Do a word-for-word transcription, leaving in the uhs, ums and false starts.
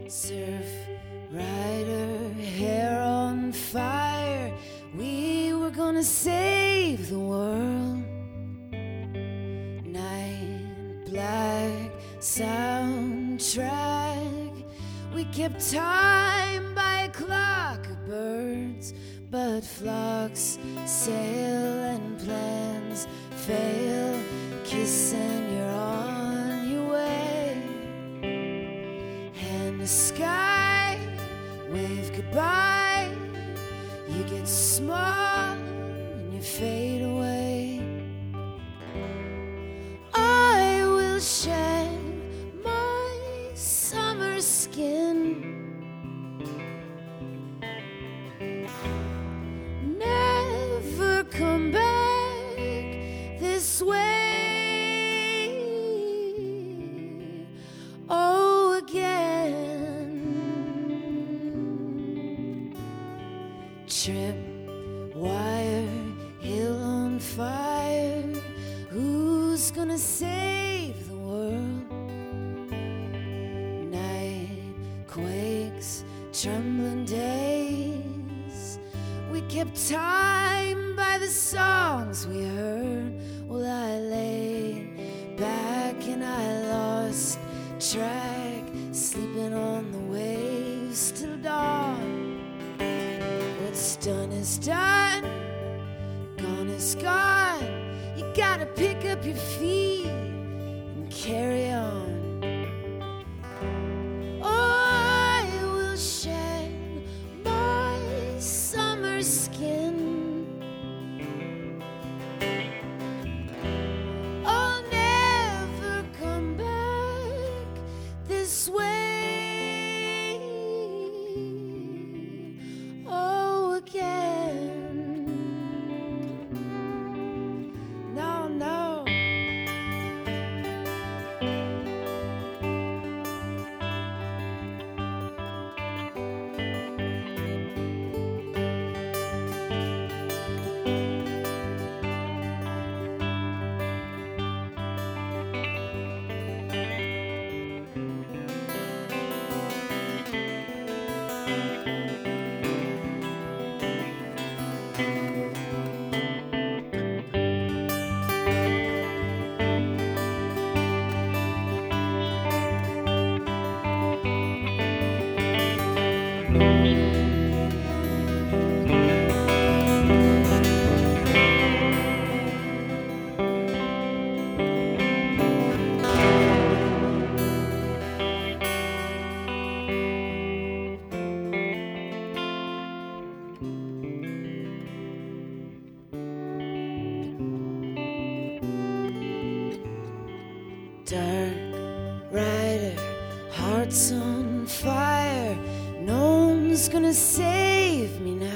Surf rider, hair on fire, we were gonna save the world. Night black soundtrack, we kept time by a clock of birds, but flocks sail and plans fail, kissing you're on your way. And the sky wave goodbye, you get small and you fade away. I will shed my summer skin, never come back this way. Oh, again. Trip wire, hill on fire, who's gonna save the world? Night quakes, trembling days, we kept time by the songs we heard. Well, I laid back and I lost track, sleeping on the waves till dawn. What's done is done, gone is gone. You gotta pick up your feet and carry on. Oh, I will shed my summer skin, I'll never come back this way. Oh, again. No, no. Dark rider, hearts on fire, no one's gonna save me now.